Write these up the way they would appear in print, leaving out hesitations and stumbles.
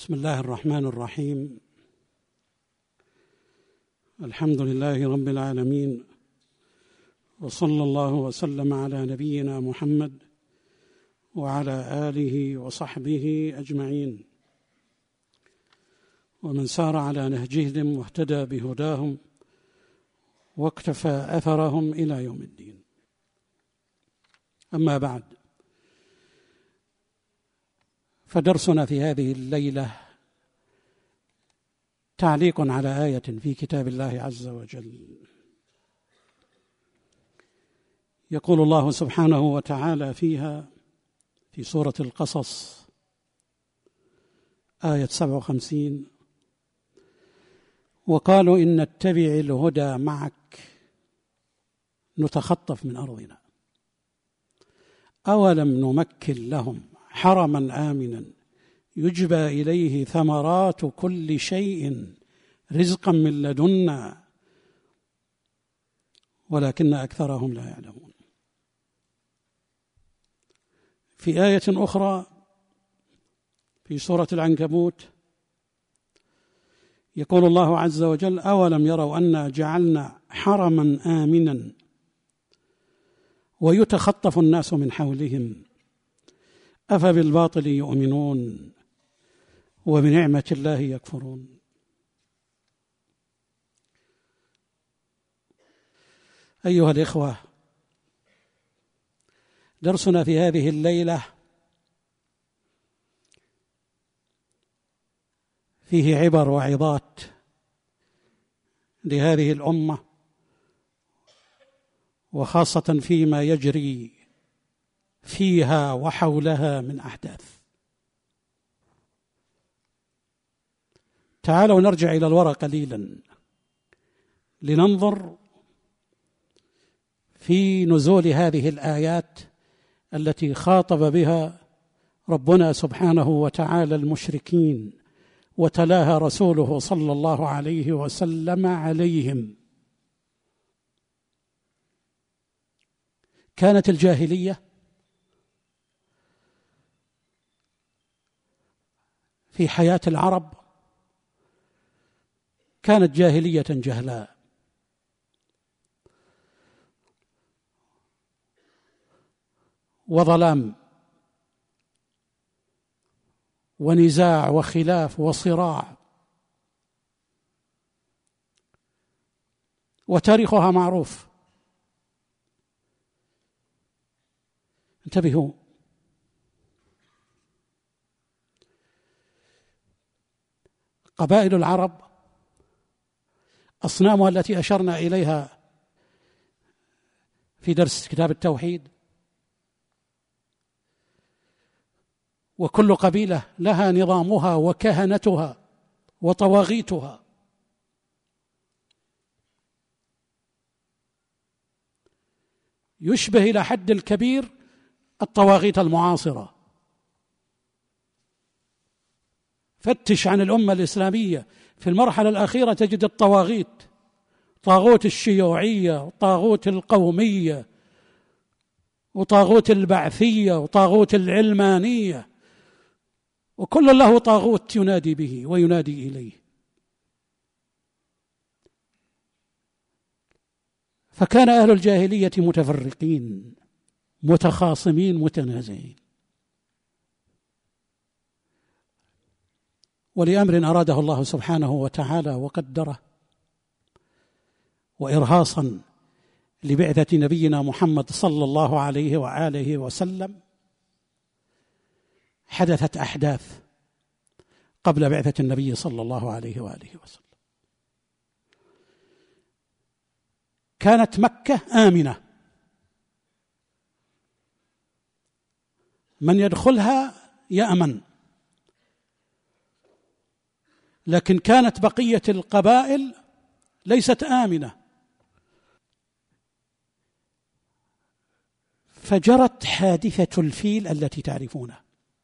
بسم الله الرحمن الرحيم. الحمد لله رب العالمين، وصلى الله وسلم على نبينا محمد وعلى آله وصحبه أجمعين، ومن سار على نهجهم واهتدى بهداهم واقتفى أثرهم إلى يوم الدين. أما بعد، فدرسنا في هذه الليلة تعليق على آية في كتاب الله عز وجل. يقول الله سبحانه وتعالى فيها في سورة القصص آية 57: وقالوا إن نتبع الهدى معك نتخطف من أرضنا أولم نمكن لهم حرما آمنا يجبى إليه ثمرات كل شيء رزقا من لدنا ولكن أكثرهم لا يعلمون. في آية أخرى في سورة العنكبوت يقول الله عز وجل: أولم يروا أنا جعلنا حرما آمنا ويتخطف الناس من حولهم أفبالباطل يؤمنون وبنعمة الله يكفرون. أيها الإخوة، درسنا في هذه الليلة فيه عبر وعظات لهذه الأمة، وخاصة فيما يجري فيها وحولها من أحداث. تعالوا نرجع إلى الوراء قليلا لننظر في نزول هذه الآيات التي خاطب بها ربنا سبحانه وتعالى المشركين وتلاها رسوله صلى الله عليه وسلم عليهم. كانت الجاهلية في حياة العرب كانت جاهلية جهلاء، وظلام ونزاع وخلاف وصراع، وتاريخها معروف. انتبهوا، قبائل العرب أصنامها التي أشرنا إليها في درس كتاب التوحيد، وكل قبيلة لها نظامها وكهنتها وطواغيتها. يشبه إلى حد الكبير الطواغيت المعاصرة. فتش عن الأمة الإسلامية في المرحلة الأخيرة تجد الطواغيت، طاغوت الشيوعية وطاغوت القومية وطاغوت البعثية وطاغوت العلمانية، وكل له طاغوت ينادي به وينادي إليه. فكان أهل الجاهلية متفرقين متخاصمين متنازعين، ولأمر أراده الله سبحانه وتعالى وقدره، وإرهاصا لبعثة نبينا محمد صلى الله عليه وآله وسلم، حدثت أحداث قبل بعثة النبي صلى الله عليه وآله وسلم. كانت مكة آمنة، من يدخلها يأمن، لكن كانت بقية القبائل ليست آمنة. فجرت حادثة الفيل التي تعرفونها،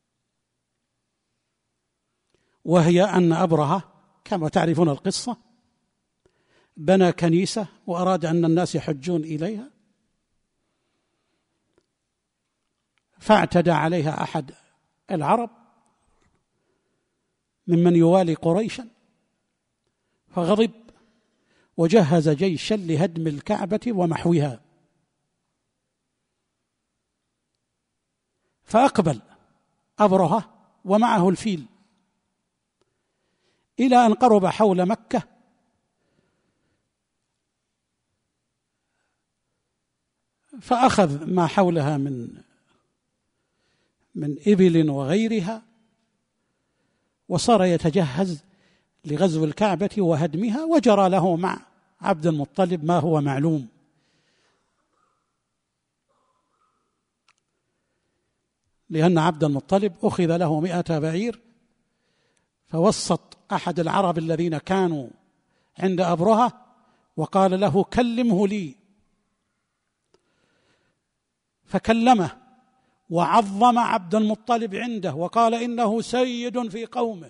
وهي أن أبرهة كما تعرفون القصة بنى كنيسة وأراد أن الناس يحجون إليها، فاعتدى عليها أحد العرب ممن يوالي قريشا، فغضب وجهز جيشا لهدم الكعبة ومحوها. فأقبل أبرهة ومعه الفيل إلى أن قرب حول مكة، فأخذ ما حولها من إبل وغيرها، وصار يتجهز لغزو الكعبة وهدمها، وجرى له مع عبد المطلب ما هو معلوم. لأن عبد المطلب أخذ له 100 بعير، فوسط أحد العرب الذين كانوا عند أبرهة وقال له كلمه لي، فكلمه وعظم عبد المطلب عنده وقال إنه سيد في قومه،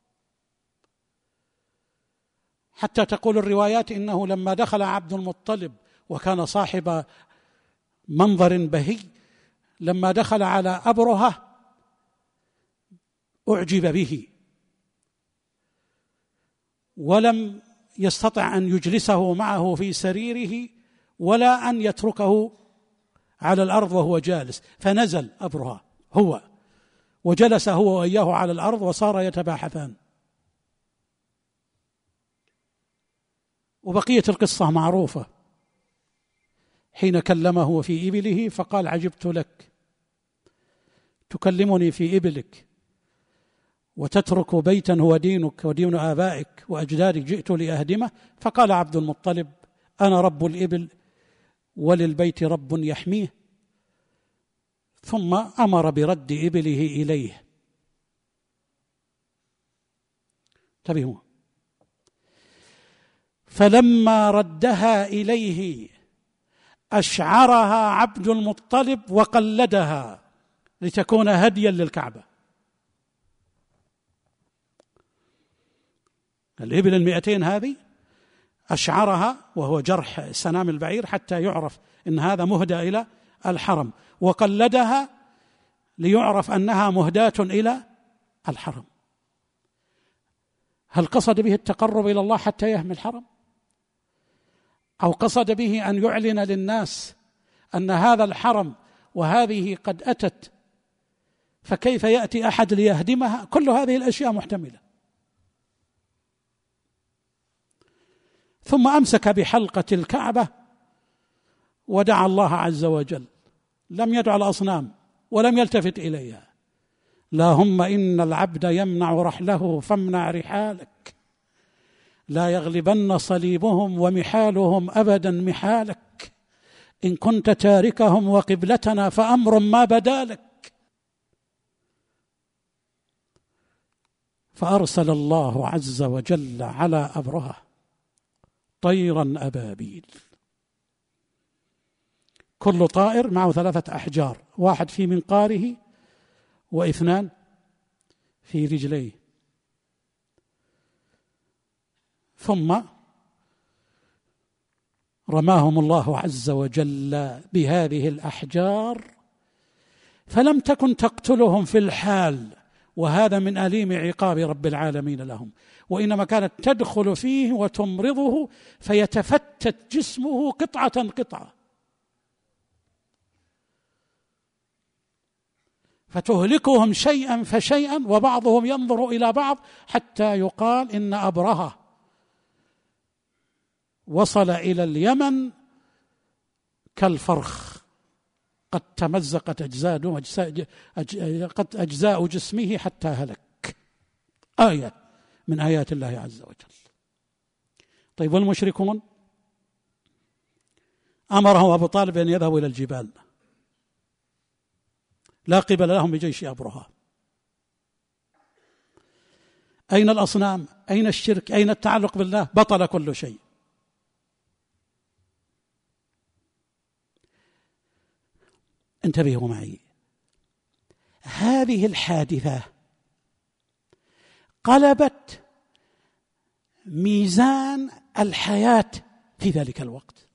حتى تقول الروايات إنه لما دخل عبد المطلب وكان صاحب منظر بهي، لما دخل على أبرهة أعجب به ولم يستطع أن يجلسه معه في سريره ولا أن يتركه على الأرض وهو جالس، فنزل أبرهة هو وجلس هو وإياه على الأرض وصار يتباحثان. وبقية القصة معروفة. حين كلمه في إبله فقال عجبت لك، تكلمني في إبلك وتترك بيتا هو دينك ودين آبائك وأجدادك، جئت لأهدمه. فقال عبد المطلب أنا رب الإبل وللبيت رب يحميه، ثم أمر برد إبله إليه. انتبهوا، فلما ردها إليه أشعرها عبد المطلب وقلدها لتكون هديا للكعبة. الإبل 200 هذه أشعرها وهو جرح سنام البعير حتى يعرف إن هذا مهدى إلى الحرم، وقلدها ليعرف أنها مهداة إلى الحرم. هل قصد به التقرب إلى الله حتى يهمل الحرم؟ أو قصد به أن يعلن للناس أن هذا الحرم وهذه قد أتت، فكيف يأتي أحد ليهدمها؟ كل هذه الأشياء محتملة. ثم أمسك بحلقة الكعبة ودعا الله عز وجل، لم يدع الأصنام ولم يلتفت إليها. اللهم إن العبد يمنع رحله فامنع رحالك، لا يغلبن صليبهم ومحالهم أبدا محالك، إن كنت تاركهم وقبلتنا فأمر ما بدا لك. فأرسل الله عز وجل على أبرهة طيرا أبابيل، كل طائر معه 3 أحجار، 1 في منقاره و2 في رجليه، ثم رماهم الله عز وجل بهذه الأحجار فلم تكن تقتلهم في الحال، وهذا من أليم عقاب رب العالمين لهم، وإنما كانت تدخل فيه وتمرضه فيتفتت جسمه قطعة قطعة، فتهلكهم شيئا فشيئا، وبعضهم ينظر إلى بعض حتى يقال إن أبرهة وصل إلى اليمن كالفرخ، قد تمزقت أجزاء جسمه حتى هلك. آية من آيات الله عز وجل. طيب والمشركون؟ أمره أبو طالب أن يذهبوا إلى الجبال، لا قبل لهم بجيش أبرهة. أين الأصنام؟ أين الشرك؟ أين التعلق بالله؟ بطل كل شيء. انتبهوا معي، هذه الحادثة قلبت ميزان الحياة في ذلك الوقت،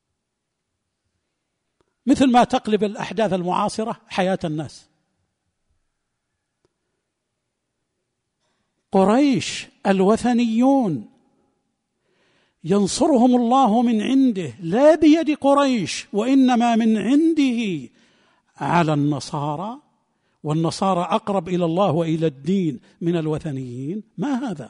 مثل ما تقلب الأحداث المعاصرة حياة الناس. قريش الوثنيون ينصرهم الله من عنده، لا بيد قريش، وإنما من عنده على النصارى، والنصارى أقرب إلى الله وإلى الدين من الوثنيين. ما هذا؟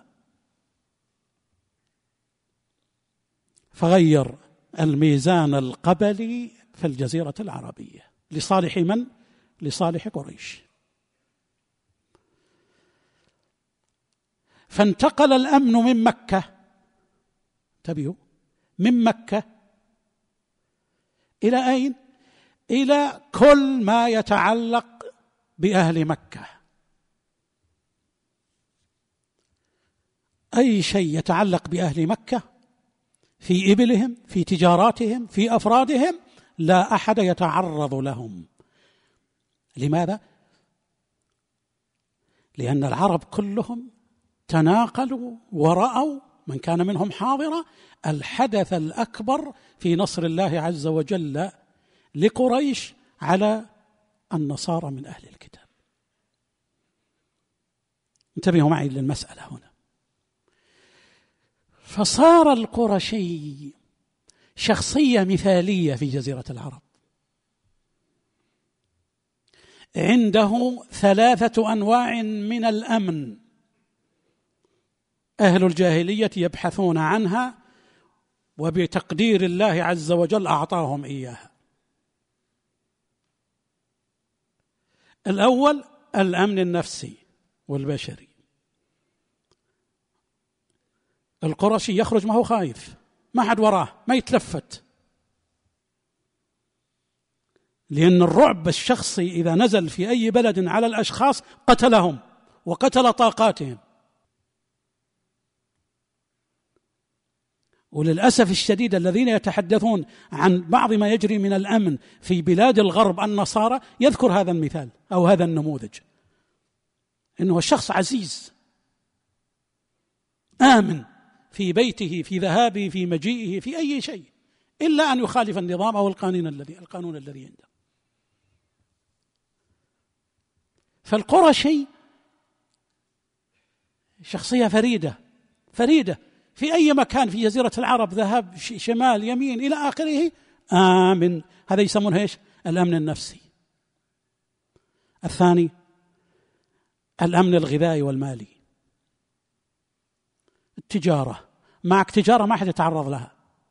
فغير الميزان القبلي في الجزيرة العربية لصالح من؟ لصالح قريش. فانتقل الأمن من مكة، انتبهوا، من مكة إلى أين؟ إلى كل ما يتعلق بأهل مكة. أي شيء يتعلق بأهل مكة في إبلهم، في تجاراتهم، في أفرادهم، لا أحد يتعرض لهم. لماذا؟ لأن العرب كلهم تناقلوا ورأوا، من كان منهم حاضرا، الحدث الأكبر في نصر الله عز وجل لقريش على النصارى من أهل الكتاب. انتبهوا معي للمسألة هنا. فصار القرشي شخصية مثالية في جزيرة العرب، عنده 3 أنواع من الأمن أهل الجاهلية يبحثون عنها، وبتقدير الله عز وجل أعطاهم إياها. الأول الأمن النفسي والبشري. القرشي يخرج ما هو خايف، ما حد وراه، ما يتلفت، لأن الرعب الشخصي إذا نزل في أي بلد على الأشخاص قتلهم وقتل طاقاتهم. وللأسف الشديد الذين يتحدثون عن بعض ما يجري من الأمن في بلاد الغرب النصارى يذكر هذا المثال أو هذا النموذج، إنه الشخص عزيز آمن في بيته، في ذهابه، في مجيئه، في أي شيء، إلا أن يخالف النظام أو القانون الذي عنده. فالقرشي شخصية فريدة في أي مكان في جزيرة العرب، ذهب شمال يمين إلى آخره، آمن. هذا يسمونه إيش؟ الأمن النفسي. الثاني الأمن الغذائي والمالي. التجارة، معك تجارة ما حد يتعرض لها،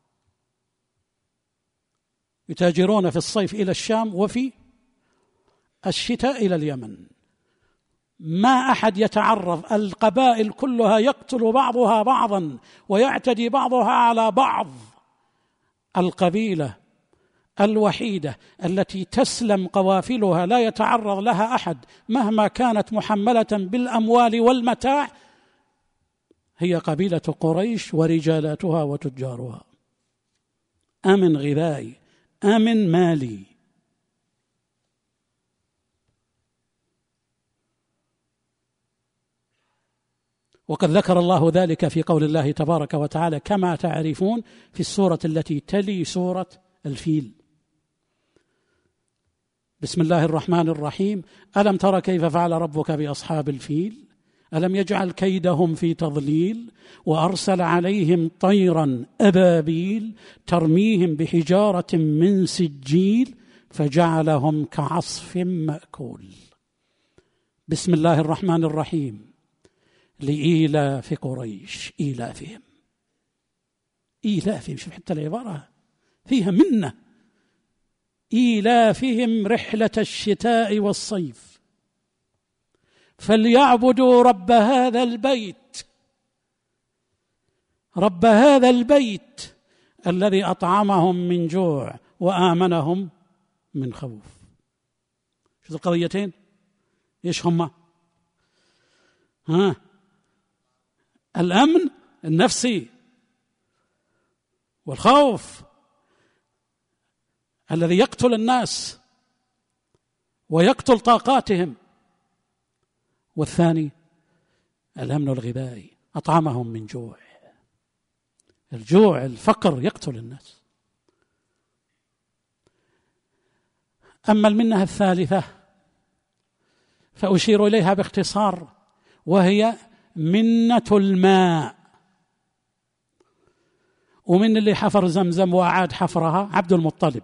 يتاجرون في الصيف إلى الشام وفي الشتاء إلى اليمن، ما أحد يتعرض. القبائل كلها يقتل بعضها بعضا ويعتدي بعضها على بعض. القبيلة الوحيدة التي تسلم قوافلها لا يتعرض لها أحد مهما كانت محملة بالأموال والمتاع هي قبيلة قريش ورجالاتها وتجارها. أمن غذائي، أمن مالي. وقد ذكر الله ذلك في قول الله تبارك وتعالى كما تعرفون في السورة التي تلي سورة الفيل. بسم الله الرحمن الرحيم: ألم تر كيف فعل ربك بأصحاب الفيل ألم يجعل كيدهم في تضليل وأرسل عليهم طيرا أبابيل ترميهم بحجارة من سجيل فجعلهم كعصف مأكول. بسم الله الرحمن الرحيم لإيلاف قريش إيلافهم. شوف حتى العبارة فيها منة. إيلافهم رحلة الشتاء والصيف فليعبدوا رب هذا البيت الذي أطعمهم من جوع وآمنهم من خوف. شوف القضيتين إيش هما؟ الأمن النفسي والخوف الذي يقتل الناس ويقتل طاقاتهم، والثاني الأمن الغذائي أطعمهم من جوع. الجوع الفقر يقتل الناس. أما المنة الثالثة فأشير إليها باختصار، وهي منة الماء. ومن اللي حفر زمزم وأعاد حفرها؟ عبد المطلب،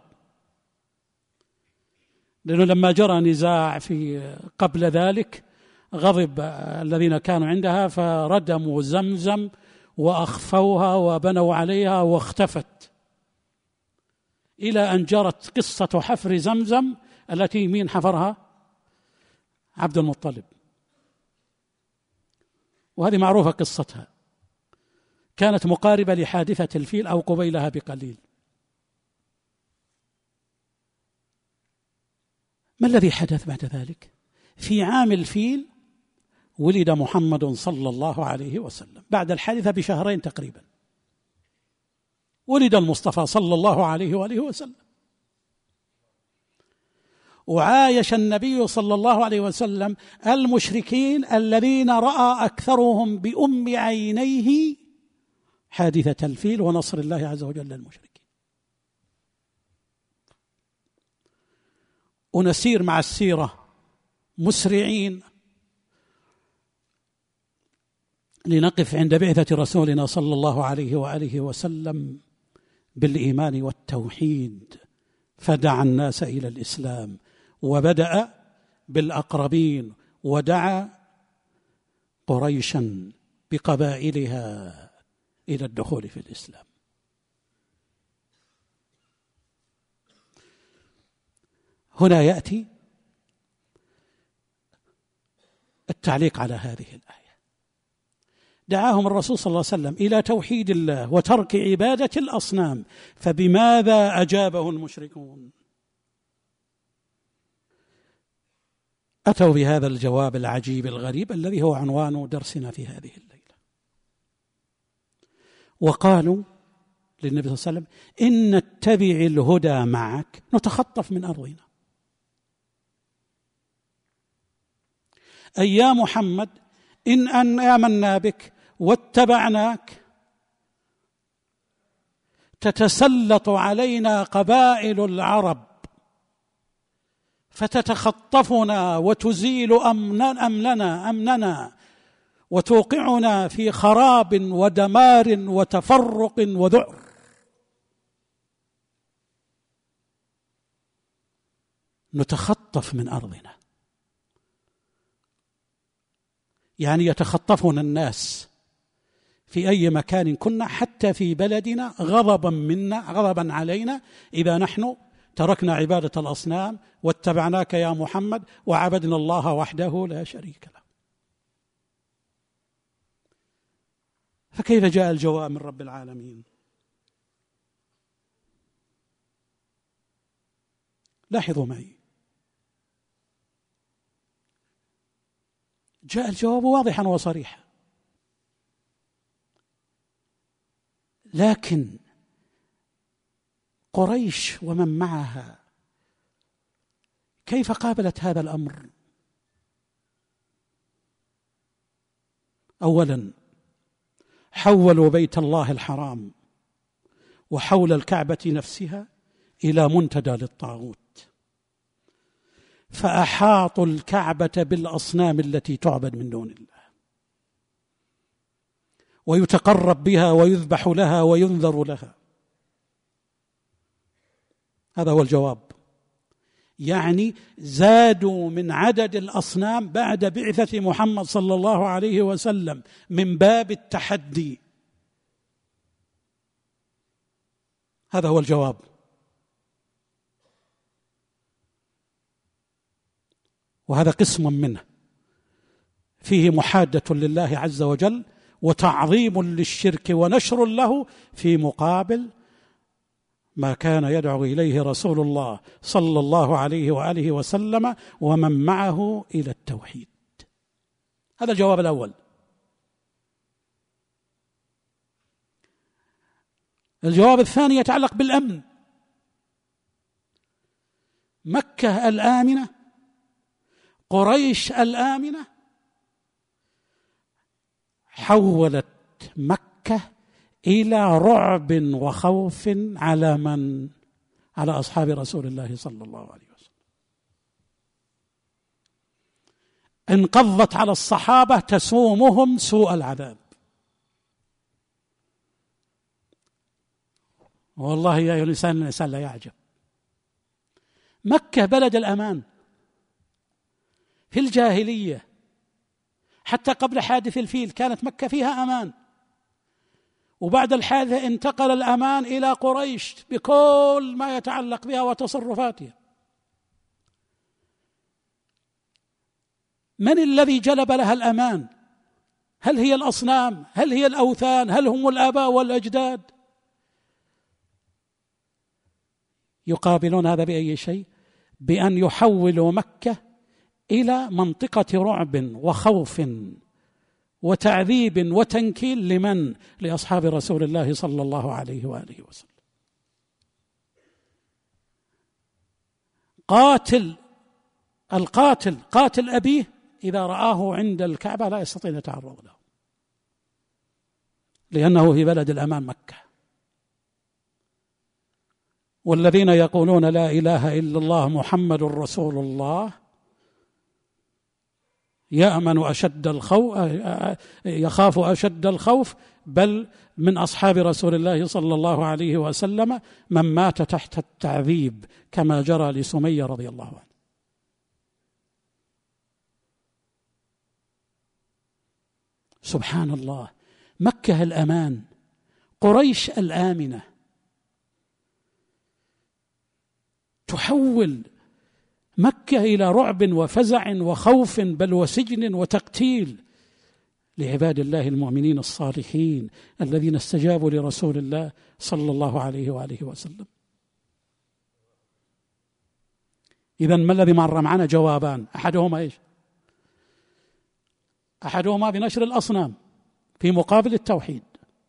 لأنه لما جرى نزاع في قبل ذلك غضب الذين كانوا عندها فردموا زمزم وأخفوها وبنوا عليها واختفت، إلى أن جرت قصة حفر زمزم التي مين حفرها؟ عبد المطلب. وهذه معروفة قصتها، كانت مقاربة لحادثة الفيل أو قبيلها بقليل. ما الذي حدث بعد ذلك؟ في عام الفيل ولد محمد صلى الله عليه وسلم، بعد الحادثة بشهرين تقريبا ولد المصطفى صلى الله عليه وآله وسلم. وعايش النبي صلى الله عليه وسلم المشركين الذين رأى أكثرهم بأم عينيه حادثة الفيل ونصر الله عز وجل للمشركين. ونسير مع السيرة مسرعين لنقف عند بعثة رسولنا صلى الله عليه وآله وسلم بالإيمان والتوحيد، فدعا الناس إلى الإسلام، وبدأ بالأقربين، ودعا قريشا بقبائلها إلى الدخول في الإسلام. هنا يأتي التعليق على هذه الآية. دعاهم الرسول صلى الله عليه وسلم إلى توحيد الله وترك عبادة الأصنام، فبماذا أجابه المشركون؟ أتوا بهذا الجواب العجيب الغريب الذي هو عنوان درسنا في هذه الليلة، وقالوا للنبي صلى الله عليه وسلم: إن نتبع الهدى معك نتخطف من أرضنا. أي يا محمد إن آمنا بك واتبعناك تتسلط علينا قبائل العرب فتتخطفنا وتزيل أمننا وتوقعنا في خراب ودمار وتفرق وذعر. نتخطف من أرضنا، يعني يتخطفنا الناس في أي مكان كنا، حتى في بلدنا، غضبا علينا إذا نحن تركنا عبادة الأصنام واتبعناك يا محمد وعبدنا الله وحده لا شريك له. فكيف جاء الجواب من رب العالمين؟ لاحظوا معي، جاء الجواب واضحا وصريحا، لكن قريش ومن معها كيف قابلت هذا الأمر؟ أولا حولوا بيت الله الحرام وحول الكعبة نفسها إلى منتدى للطاغوت، فأحاطوا الكعبة بالأصنام التي تعبد من دون الله ويتقرب بها ويذبح لها وينذر لها. هذا هو الجواب، يعني زادوا من عدد الأصنام بعد بعثة محمد صلى الله عليه وسلم من باب التحدي. هذا هو الجواب. وهذا قسم منه فيه محادة لله عز وجل وتعظيم للشرك ونشر له، في مقابل ما كان يدعو إليه رسول الله صلى الله عليه وآله وسلم ومن معه إلى التوحيد. هذا الجواب الأول. الجواب الثاني يتعلق بالأمن. مكة الآمنة، قريش الآمنة، حولت مكة إلى رعب وخوف على من؟ على أصحاب رسول الله صلى الله عليه وسلم. انقضت على الصحابة تسومهم سوء العذاب. والله يا أيها الإنسان لا يعجب. مكة بلد الأمان في الجاهلية، حتى قبل حادث الفيل كانت مكة فيها أمان، وبعد الحادثة انتقل الأمان إلى قريش بكل ما يتعلق بها وتصرفاتها. من الذي جلب لها الأمان؟ هل هي الأصنام؟ هل هي الأوثان؟ هل هم الآباء والأجداد؟ يقابلون هذا بأي شيء؟ بأن يحولوا مكة إلى منطقة رعب وخوف وتعذيب وتنكيل لمن؟ لأصحاب رسول الله صلى الله عليه وآله وسلم. قاتل أبيه إذا رآه عند الكعبة لا يستطيع أن يتعرض له، لأنه في بلد الأمان مكة. والذين يقولون لا إله إلا الله محمد رسول الله يخاف أشد الخوف، بل من أصحاب رسول الله صلى الله عليه وسلم من مات تحت التعذيب كما جرى لسمية رضي الله عنه. سبحان الله، مكة الأمان، قريش الآمنة، تحول مكة إلى رعب وفزع وخوف بل وسجن وتقتيل لعباد الله المؤمنين الصالحين الذين استجابوا لرسول الله صلى الله عليه وآله وسلم. إذن ما الذي مر معنا؟ جوابان، أحدهما إيش؟ أحدهما بنشر الأصنام في مقابل التوحيد،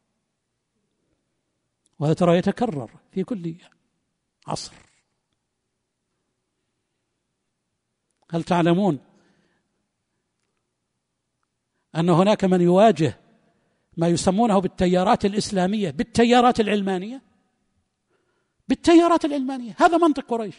وهذا ترى يتكرر في كل عصر. هل تعلمون أن هناك من يواجه ما يسمونه بالتيارات الإسلامية بالتيارات العلمانية؟ بالتيارات العلمانية، هذا منطق قريش.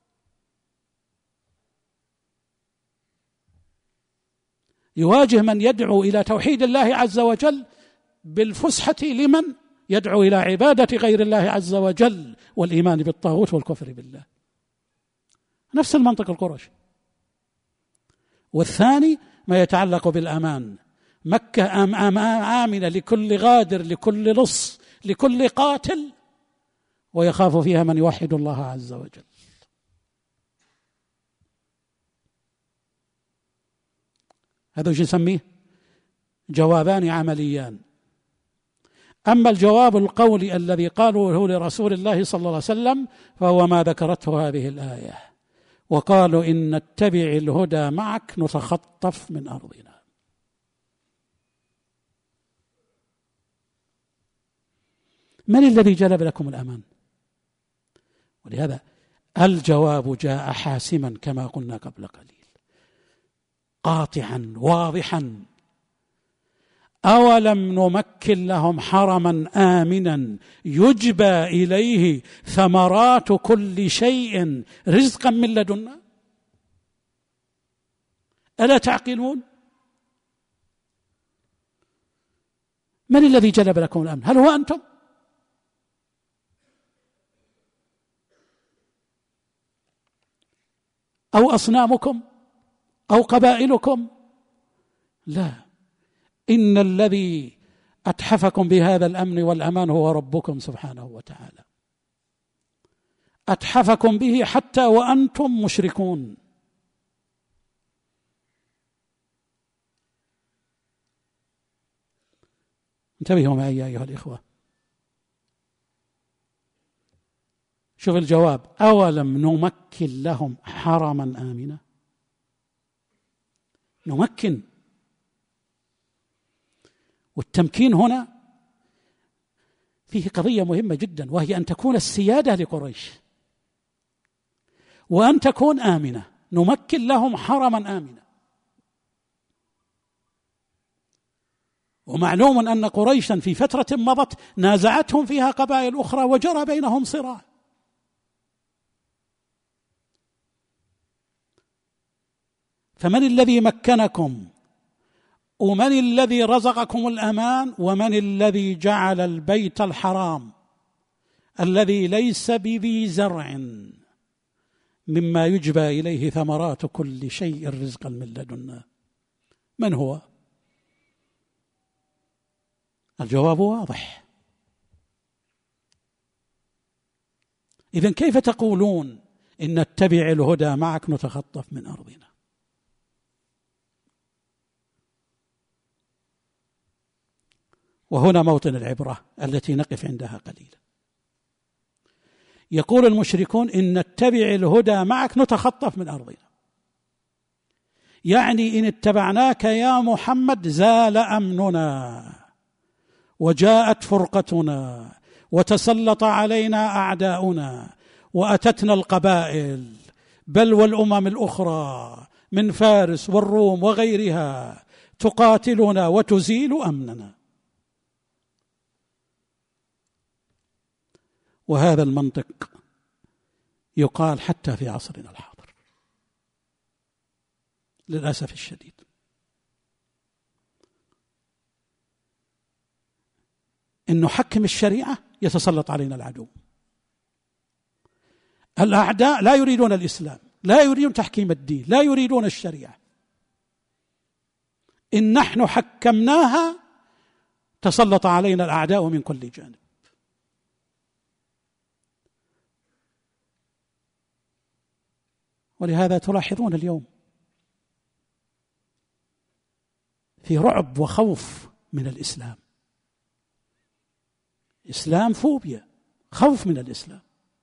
يواجه من يدعو إلى توحيد الله عز وجل بالفسحة لمن يدعو إلى عبادة غير الله عز وجل والإيمان بالطاغوت والكفر بالله. نفس المنطق القرشي. والثاني ما يتعلق بالأمان، مكة آمنة لكل غادر، لكل لص، لكل قاتل، ويخاف فيها من يوحد الله عز وجل. هذا وش نسميه؟ جوابان عمليان. أما الجواب القولي الذي قالوه لرسول الله صلى الله عليه وسلم فهو ما ذكرته هذه الآية، وقالوا إن نتبع الهدى معك نتخطف من أرضنا. من الذي جلب لكم الأمان؟ ولهذا الجواب جاء حاسما كما قلنا قبل قليل، قاطعا واضحا. أولم نمكن لهم حرما آمنا يجبى إليه ثمرات كل شيء رزقا من لدنا؟ ألا تعقلون؟ من الذي جلب لكم الأمن؟ هل هو أنتم؟ أو أصنامكم أو قبائلكم؟ لا، إن الذي أتحفكم بهذا الأمن والأمان هو ربكم سبحانه وتعالى، أتحفكم به حتى وأنتم مشركون. انتبهوا معي يا أيها الإخوة، شوف الجواب، أولم نمكن لهم حرما آمنا. نمكن، والتمكين هنا فيه قضية مهمة جدا، وهي أن تكون السيادة لقريش وأن تكون آمنة. نمكن لهم حرما آمنا، ومعلوم أن قريشا في فترة مضت نازعتهم فيها قبائل أخرى وجرى بينهم صراع. فمن الذي مكنكم؟ ومن الذي رزقكم الأمان؟ ومن الذي جعل البيت الحرام الذي ليس بذي زرع مما يجبى إليه ثمرات كل شيء رزقا من لدنا؟ من هو؟ الجواب واضح. إذن كيف تقولون إن نتبع الهدى معك نتخطف من أرضنا؟ وهنا موطن العبرة التي نقف عندها قليلا. يقول المشركون إن نتبع الهدى معك نتخطف من أرضنا، يعني إن اتبعناك يا محمد زال أمننا وجاءت فرقتنا وتسلط علينا أعداؤنا وأتتنا القبائل بل والأمم الأخرى من فارس والروم وغيرها تقاتلنا وتزيل أمننا. وهذا المنطق يقال حتى في عصرنا الحاضر للأسف الشديد. إن نحكم الشريعة يتسلط علينا العدو. الأعداء لا يريدون الإسلام، لا يريدون تحكيم الدين، لا يريدون الشريعة. إن نحن حكمناها تسلط علينا الأعداء من كل جانب. ولهذا تلاحظون اليوم في رعب وخوف من الإسلام. إسلام فوبيا، خوف من الإسلام.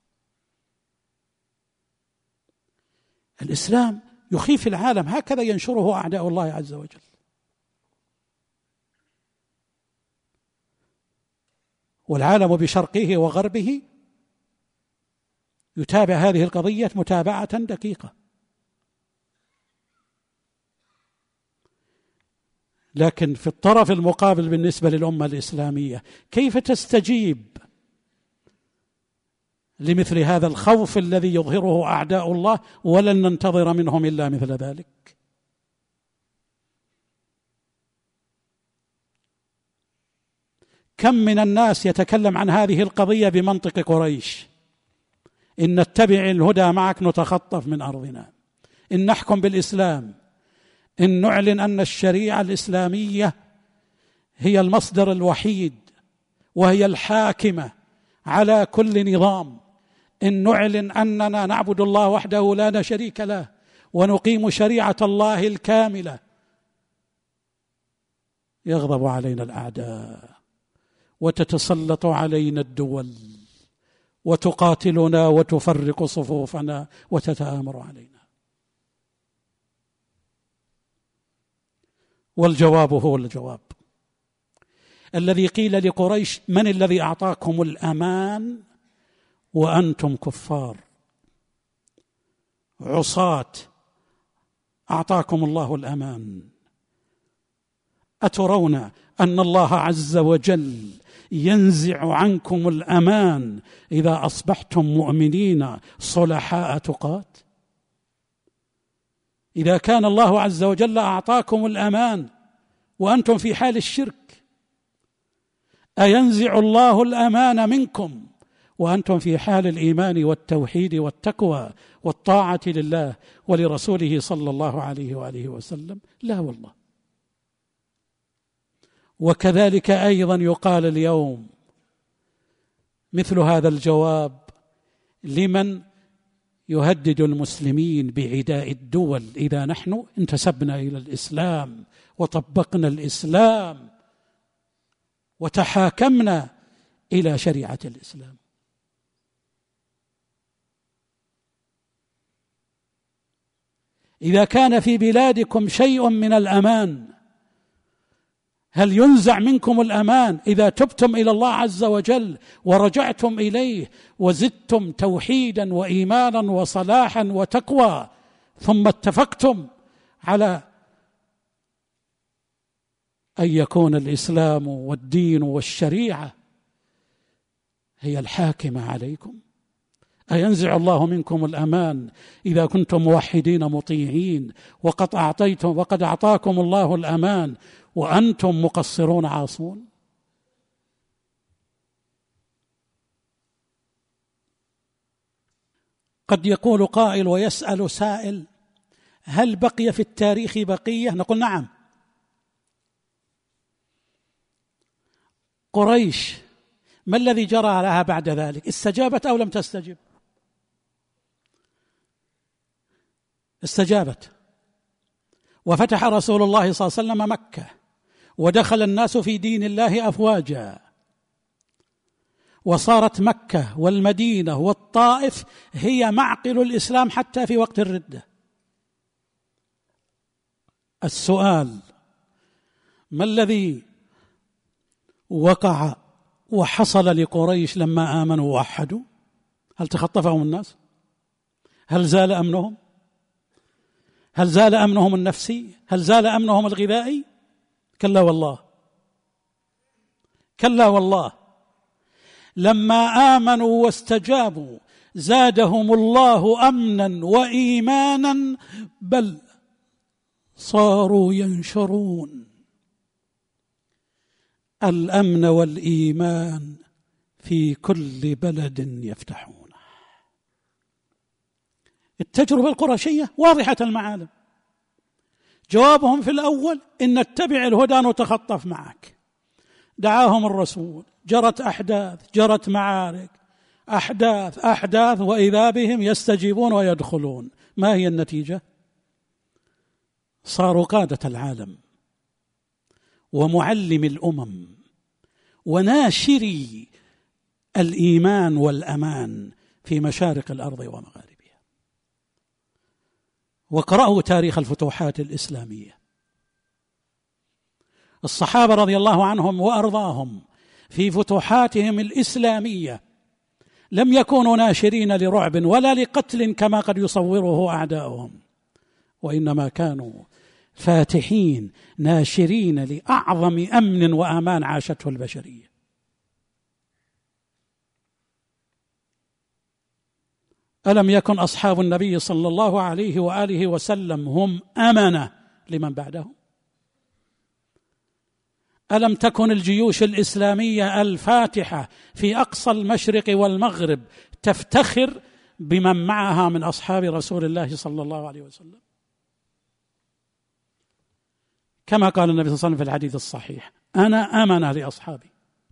الإسلام يخيف العالم، هكذا ينشره أعداء الله عز وجل. والعالم بشرقه وغربه يتابع هذه القضية متابعة دقيقة. لكن في الطرف المقابل بالنسبة للأمة الإسلامية كيف تستجيب لمثل هذا الخوف الذي يظهره أعداء الله ولن ننتظر منهم إلا مثل ذلك؟ كم من الناس يتكلم عن هذه القضية بمنطق قريش: إن نتبع الهدى معك نتخطف من أرضنا، إن نحكم بالإسلام، إن نعلن أن الشريعة الإسلامية هي المصدر الوحيد وهي الحاكمة على كل نظام، إن نعلن أننا نعبد الله وحده لا شريك له ونقيم شريعة الله الكاملة. يغضب علينا الأعداء وتتسلط علينا الدول وتقاتلنا وتفرق صفوفنا وتتآمر علينا. والجواب هو الجواب الذي قيل لقريش: من الذي أعطاكم الأمان وأنتم كفار عصاة؟ أعطاكم الله الأمان. أترون أن الله عز وجل ينزع عنكم الأمان إذا أصبحتم مؤمنين صلحاء تقات؟ إذا كان الله عز وجل أعطاكم الأمان وأنتم في حال الشرك، أينزع الله الأمان منكم وأنتم في حال الإيمان والتوحيد والتقوى والطاعة لله ولرسوله صلى الله عليه وآله وسلم؟ لا والله. وكذلك أيضا يقال اليوم مثل هذا الجواب لمن يهدد المسلمين بعداء الدول إذا نحن انتسبنا إلى الإسلام وطبقنا الإسلام وتحاكمنا إلى شريعة الإسلام. إذا كان في بلادكم شيء من الأمان، هل ينزع منكم الأمان إذا تبتم إلى الله عز وجل ورجعتم إليه وزدتم توحيدا وإيمانا وصلاحا وتقوى، ثم اتفقتم على أن يكون الإسلام والدين والشريعة هي الحاكمة عليكم؟ أينزع الله منكم الأمان إذا كنتم موحدين مطيعين وقد أعطاكم الله الأمان وأنتم مقصرون عاصون؟ قد يقول قائل ويسأل سائل: هل بقي في التاريخ بقية؟ نقول نعم. قريش ما الذي جرى لها بعد ذلك؟ استجابت أو لم تستجب؟ استجابت، وفتح رسول الله صلى الله عليه وسلم مكة، ودخل الناس في دين الله أفواجا، وصارت مكة والمدينة والطائف هي معقل الإسلام حتى في وقت الردة. السؤال: ما الذي وقع وحصل لقريش لما آمنوا ووحدوا؟ هل تخطفهم الناس؟ هل زال أمنهم؟ هل زال أمنهم النفسي؟ هل زال أمنهم الغذائي؟ كلا والله، كلا والله. لما آمنوا واستجابوا زادهم الله أمنا وإيمانا، بل صاروا ينشرون الأمن والإيمان في كل بلد يفتحونه. التجربة القرشية واضحة المعالم. جوابهم في الأول: إن نتبع الهدى نتخطف معك. دعاهم الرسول، جرت أحداث، جرت معارك، أحداث، وإذا بهم يستجيبون ويدخلون. ما هي النتيجة؟ صاروا قادة العالم ومعلم الأمم وناشري الإيمان والأمان في مشارق الأرض ومغاربها. وقرأوا تاريخ الفتوحات الإسلامية. الصحابة رضي الله عنهم وأرضاهم في فتوحاتهم الإسلامية لم يكونوا ناشرين لرعب ولا لقتل كما قد يصوره أعداؤهم، وإنما كانوا فاتحين ناشرين لأعظم أمن وأمان عاشته البشرية. ألم يكن أصحاب النبي صلى الله عليه وآله وسلم هم أمنة لمن بعدهم؟ ألم تكن الجيوش الإسلامية الفاتحة في أقصى المشرق والمغرب تفتخر بمن معها من أصحاب رسول الله صلى الله عليه وسلم؟ كما قال النبي صلى الله عليه وسلم في الحديث الصحيح: أنا أمنة لأصحابي،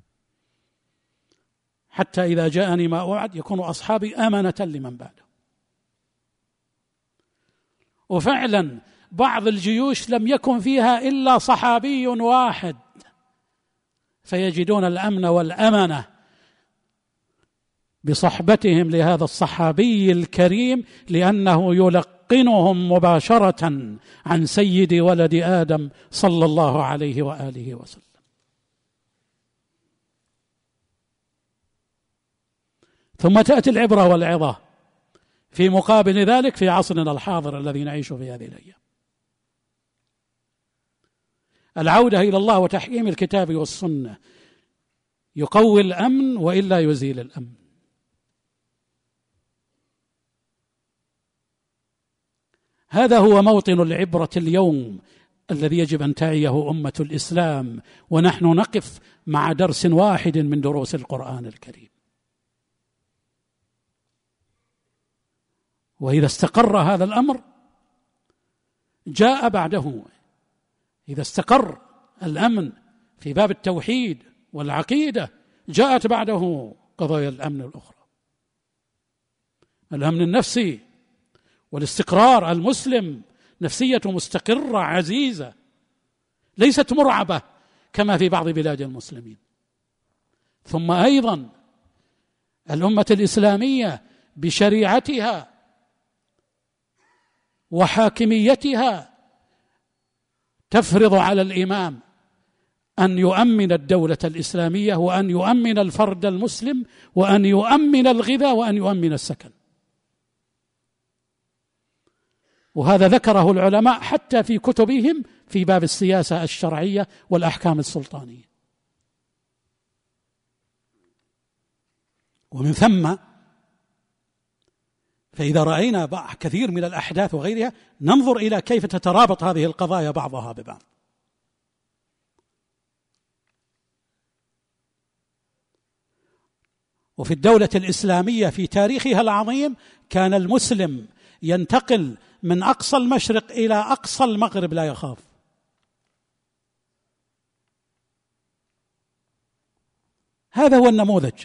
حتى إذا جاءني ما أوعد يكون أصحابي أمنة لمن بعده. وفعلا بعض الجيوش لم يكن فيها إلا صحابي واحد، فيجدون الأمن والأمنة بصحبتهم لهذا الصحابي الكريم، لأنه يلقنهم مباشرة عن سيد ولد آدم صلى الله عليه وآله وسلم. ثم تأتي العبرة والعظة في مقابل ذلك في عصرنا الحاضر الذي نعيش في هذه الأيام. العودة إلى الله وتحكيم الكتاب والسنة يقوي الأمن وإلا يزيل الأمن. هذا هو موطن العبرة اليوم الذي يجب أن تعيه أمة الإسلام، ونحن نقف مع درس واحد من دروس القرآن الكريم. وإذا استقر هذا الأمر جاء بعده، إذا استقر الأمن في باب التوحيد والعقيدة جاءت بعده قضايا الأمن الأخرى: الأمن النفسي والاستقرار. المسلم نفسيته مستقرة عزيزة، ليست مرعبة كما في بعض بلاد المسلمين. ثم أيضا الأمة الإسلامية بشريعتها وحاكميتها تفرض على الإمام أن يؤمن الدولة الإسلامية، وأن يؤمن الفرد المسلم، وأن يؤمن الغذاء، وأن يؤمن السكن. وهذا ذكره العلماء حتى في كتبهم في باب السياسة الشرعية والأحكام السلطانية. ومن ثم فإذا رأينا كثير من الأحداث وغيرها ننظر إلى كيف تترابط هذه القضايا بعضها ببعض. وفي الدولة الإسلامية في تاريخها العظيم كان المسلم ينتقل من أقصى المشرق إلى أقصى المغرب لا يخاف. هذا هو النموذج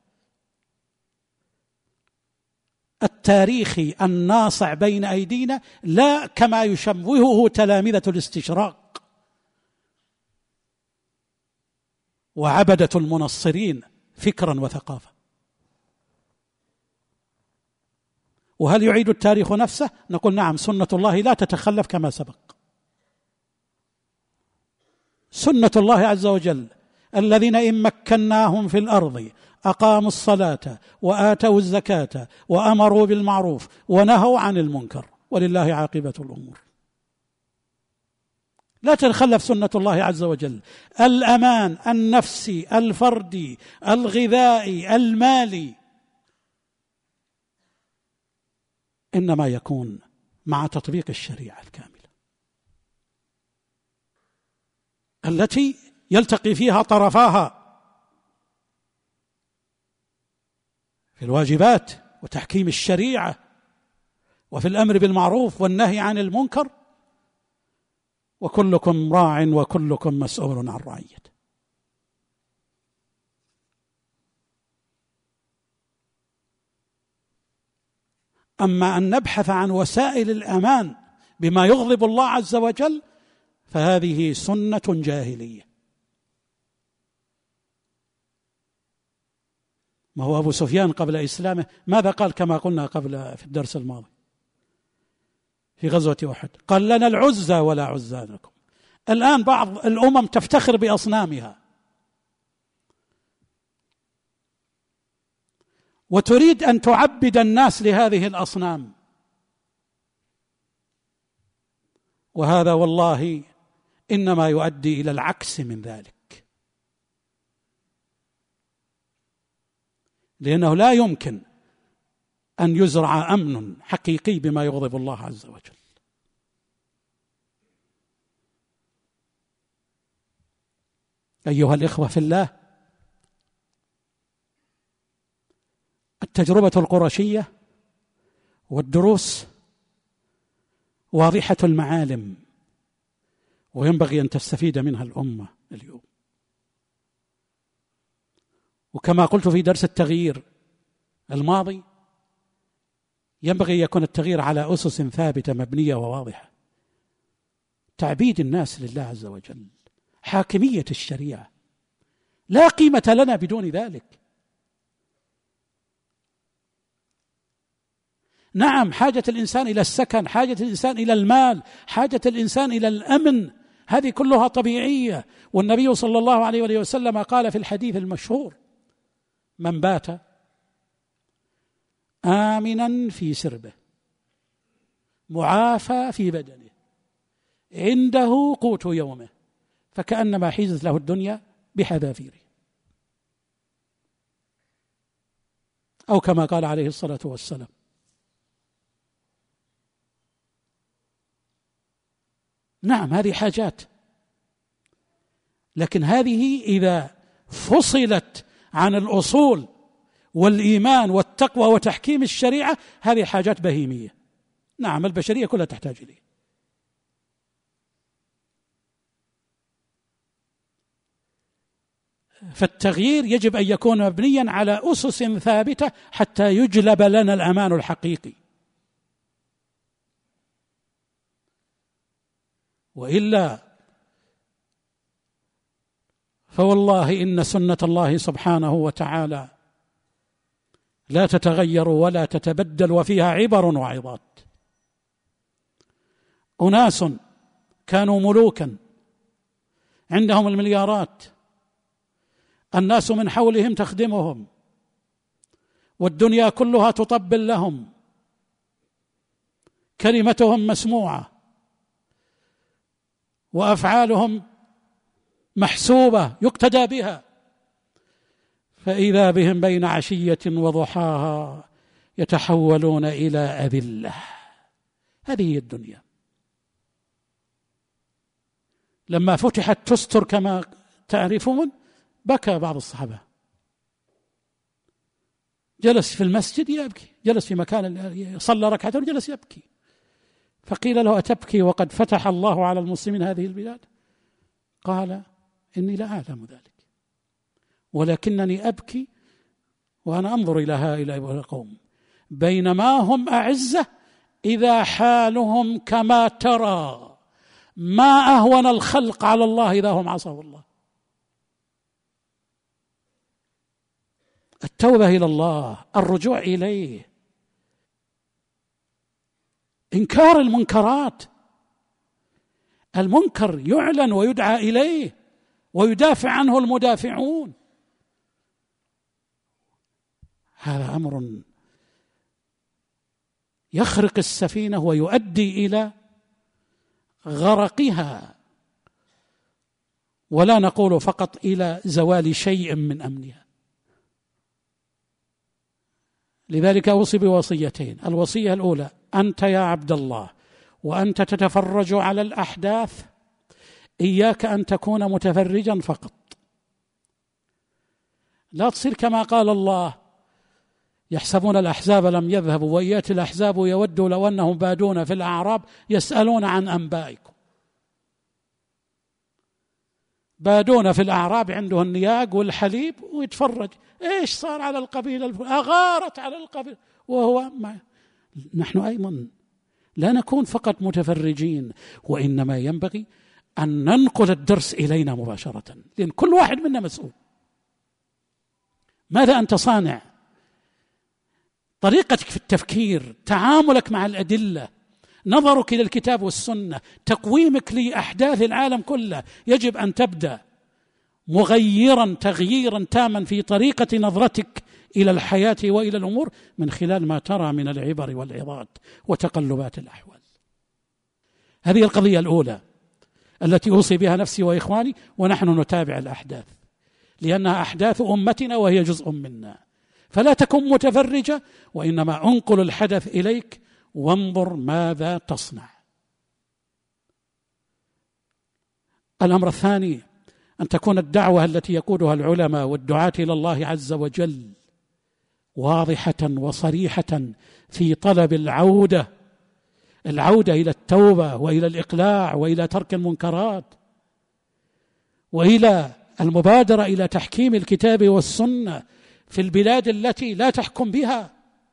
التاريخي الناصع بين أيدينا، لا كما يشوهه تلامذة الاستشراق وعبدة المنصرين فكرا وثقافة. وهل يعيد التاريخ نفسه؟ نقول نعم، سنة الله لا تتخلف كما سبق. سنة الله عز وجل الذين إن مكناهم في الأرض أقاموا الصلاة وآتوا الزكاة وأمروا بالمعروف ونهوا عن المنكر ولله عاقبة الأمور. لا تتخلف سنة الله عز وجل. الأمان النفسي الفردي الغذائي المالي إنما يكون مع تطبيق الشريعة الكاملة التي يلتقي فيها طرفاها في الواجبات وتحكيم الشريعة وفي الأمر بالمعروف والنهي عن المنكر، وكلكم راع وكلكم مسؤول عن رعيته. أما أن نبحث عن وسائل الأمان بما يغضب الله عز وجل فهذه سنة جاهلية. ما هو أبو سفيان قبل إسلامه ماذا قال كما قلنا قبل في الدرس الماضي في غزوة أحد؟ قال لنا العزى ولا عزى لكم. الآن بعض الأمم تفتخر بأصنامها وتريد أن تعبد الناس لهذه الأصنام، وهذا والله إنما يؤدي إلى العكس من ذلك، لأنه لا يمكن أن يزرع أمن حقيقي بما يغضب الله عز وجل. أيها الإخوة في الله، التجربة القرشية والدروس واضحة المعالم وينبغي أن تستفيد منها الأمة اليوم. وكما قلت في درس التغيير الماضي ينبغي يكون التغيير على أسس ثابتة مبنية وواضحة، تعبيد الناس لله عز وجل، حاكمية الشريعة، لا قيمة لنا بدون ذلك. نعم، حاجة الإنسان إلى السكن، حاجة الإنسان إلى المال، حاجة الإنسان إلى الأمن، هذه كلها طبيعية. والنبي صلى الله عليه وسلم قال في الحديث المشهور: من بات آمنا في سربه معافى في بدنه عنده قوت يومه فكأنما حيزت له الدنيا بحذافيره، أو كما قال عليه الصلاة والسلام. نعم، هذه حاجات، لكن هذه إذا فصلت عن الأصول والإيمان والتقوى وتحكيم الشريعة هذه حاجات بهيمية. نعم، البشرية كلها تحتاج إليه. فالتغيير يجب أن يكون مبنيا على أسس ثابتة حتى يجلب لنا الأمان الحقيقي، وإلا فوالله إن سنة الله سبحانه وتعالى لا تتغير ولا تتبدل وفيها عبر وعظات. أناس كانوا ملوكا عندهم المليارات، الناس من حولهم تخدمهم والدنيا كلها تطبل لهم، كلمتهم مسموعة وأفعالهم محسوبة يقتدى بها، فإذا بهم بين عشية وضحاها يتحولون إلى أذلة. هذه هي الدنيا. لما فتحت تستر كما تعرفون بكى بعض الصحابة، جلس في المسجد يبكي، جلس في مكان صلى ركعتين وجلس يبكي، فقيل له: أتبكي وقد فتح الله على المسلمين هذه البلاد؟ قال: إني لا أعلم ذلك، ولكنني أبكي وأنا أنظر إلى هؤلاء القوم بينما هم أعزة إذا حالهم كما ترى، ما أهون الخلق على الله إذا هم عصوا الله. التوبة إلى الله، الرجوع إليه، إنكار المنكرات. المنكر يعلن ويدعى إليه ويدافع عنه المدافعون. هذا أمر يخرق السفينة ويؤدي إلى غرقها، ولا نقول فقط إلى زوال شيء من أمنها. لذلك أوصي بوصيتين: الوصية الأولى: أنت يا عبد الله وأنت تتفرج على الأحداث إياك أن تكون متفرجا فقط، لا تصير كما قال الله: يحسبون الأحزاب لم يذهبوا وإن يأتي الأحزاب يودوا لو أنهم بادون في الأعراب يسألون عن أنبائكم. بادون في الأعراب عنده النياق والحليب ويتفرج إيش صار على القبيلة، أغارت على القبيلة، وهو نحن أيضا لا نكون فقط متفرجين، وإنما ينبغي أن ننقل الدرس إلينا مباشرة، لأن كل واحد منا مسؤول. ماذا أنت صانع؟ طريقتك في التفكير، تعاملك مع الأدلة، نظرك إلى الكتاب والسنة، تقويمك لأحداث العالم كله، يجب أن تبدأ مغيرا تغييرا تاما في طريقة نظرتك إلى الحياة وإلى الأمور من خلال ما ترى من العبر والعظات وتقلبات الأحوال. هذه القضية الأولى التي أوصي بها نفسي وإخواني، ونحن نتابع الأحداث لأنها أحداث أمتنا وهي جزء منا، فلا تكن متفرجة، وإنما انقل الحدث إليك وانظر ماذا تصنع. الأمر الثاني: أن تكون الدعوة التي يقودها العلماء والدعاة إلى الله عز وجل واضحة وصريحة في طلب العودة إلى التوبة وإلى الإقلاع وإلى ترك المنكرات وإلى المبادرة إلى تحكيم الكتاب والسنة في البلاد التي لا تحكم بها،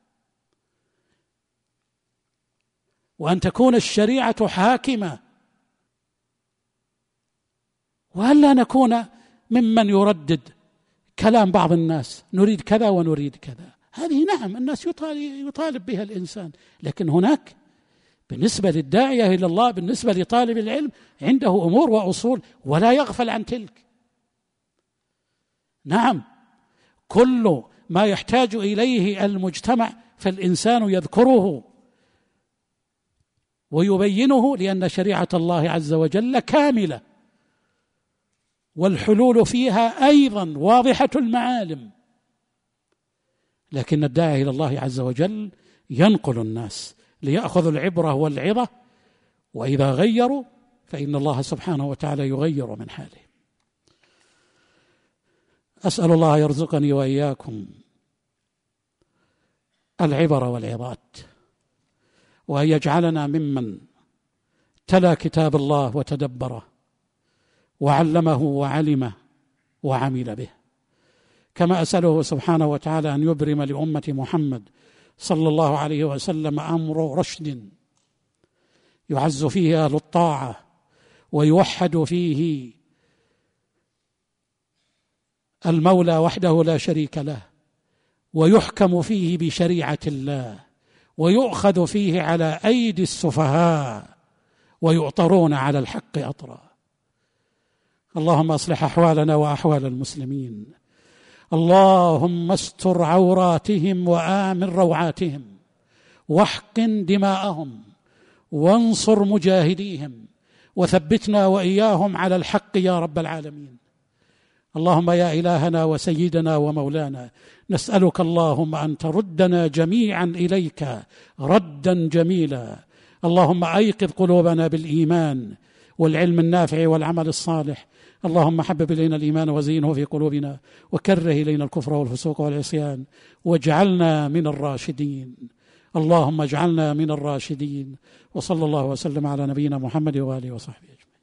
وأن تكون الشريعة حاكمة، وألا نكون ممن يردد كلام بعض الناس: نريد كذا ونريد كذا. هذه نعم الناس يطالب بها الإنسان، لكن هناك بالنسبة للداعية إلى الله، بالنسبة لطالب العلم، عنده أمور وأصول ولا يغفل عن تلك. نعم كل ما يحتاج إليه المجتمع فالإنسان يذكره ويبينه، لأن شريعة الله عز وجل كاملة والحلول فيها أيضا واضحة المعالم، لكن الداعي إلى الله عز وجل ينقل الناس ليأخذوا العبرة والعظة، وإذا غيروا فإن الله سبحانه وتعالى يغير من حالهم. أسأل الله يرزقني وإياكم العبر والعظات، وأن يجعلنا ممن تلا كتاب الله وتدبره وعلمه وعلمه وعمل به، كما أسأله سبحانه وتعالى أن يبرم لأمة محمد صلى الله عليه وسلم أمر رشد يعز فيه أهل الطاعة ويوحد فيه المولى وحده لا شريك له، ويحكم فيه بشريعة الله، ويؤخذ فيه على أيدي السفهاء ويؤطرون على الحق أطرا. اللهم أصلح أحوالنا وأحوال المسلمين، اللهم استر عوراتهم وآمن روعاتهم، واحقن دماءهم، وانصر مجاهديهم، وثبتنا وإياهم على الحق يا رب العالمين. اللهم يا إلهنا وسيدنا ومولانا، نسألك اللهم أن تردنا جميعا إليك ردا جميلا. اللهم أيقظ قلوبنا بالإيمان والعلم النافع والعمل الصالح. اللهم حبب إلينا الإيمان وزينه في قلوبنا، وكره إلينا الكفر والفسوق والعصيان، واجعلنا من الراشدين. اللهم اجعلنا من الراشدين. وصلى الله وسلم على نبينا محمد وآله وصحبه أجمعين.